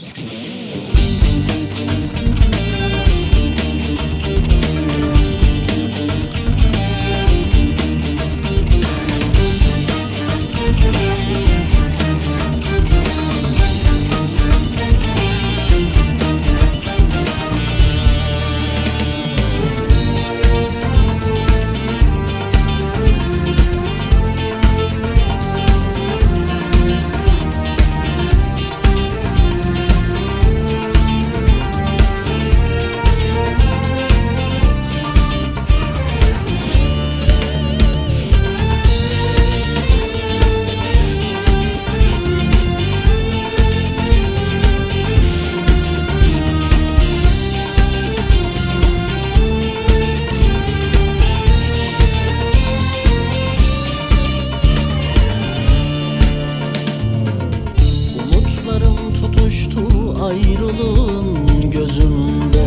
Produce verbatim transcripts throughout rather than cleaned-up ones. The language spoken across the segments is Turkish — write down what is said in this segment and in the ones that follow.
Ayrılığın gözümde,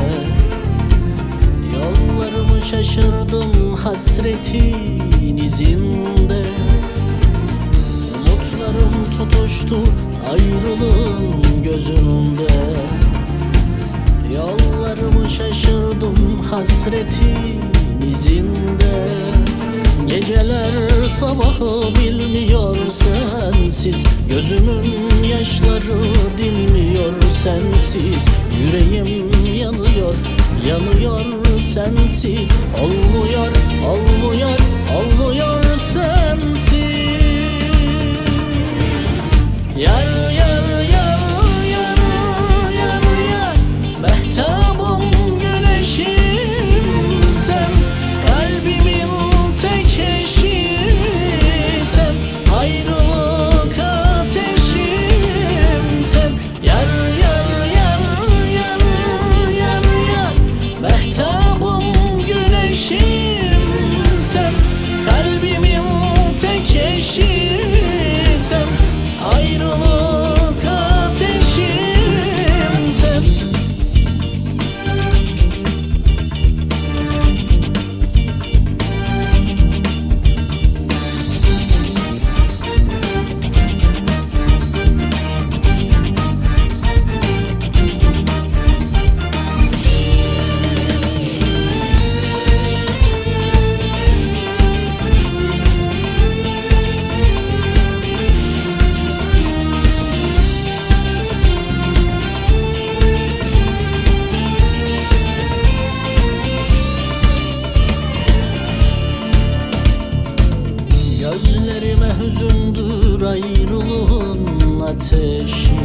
yollarımı şaşırdım hasretin izinde. Umutlarım tutuştu ayrılığın gözümde, yollarımı şaşırdım hasretin izinde. Geceler sabahı bilmiyor sensiz, gözümün yaşları dinmiyor sensiz. Yüreğim yanıyor, yanıyor sensiz. Olmuyor, olmuyor, olmuyor sensiz. Yar yar yar yar yar yar, mehtabım güneşim sen, kalbimin tek eşi sen, ayrılık ateşim sen. Yar yar yar yar yar yar, mehtabım güneşim sen, kalbimin tek eşi sen, ayrılık ateşim sen. Gözlerime hüzündür ayrılığın ateşi,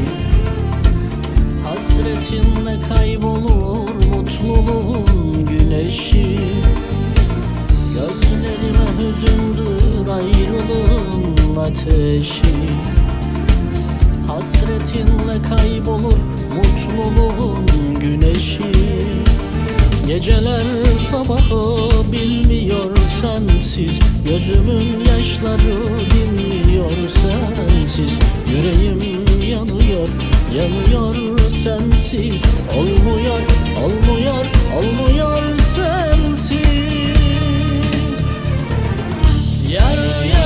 hasretinle kaybolur mutluluğun güneşi. Gözlerime hüzündür ayrılığın ateşi, hasretinle kaybolur mutluluğun güneşi. Geceler sabahı bilmiyor sensiz, gözümün yaşları dinmiyor sensiz. Yüreğim yanıyor, yanıyor sensiz. Olmuyor, olmuyor, olmuyor sensiz. Yar yar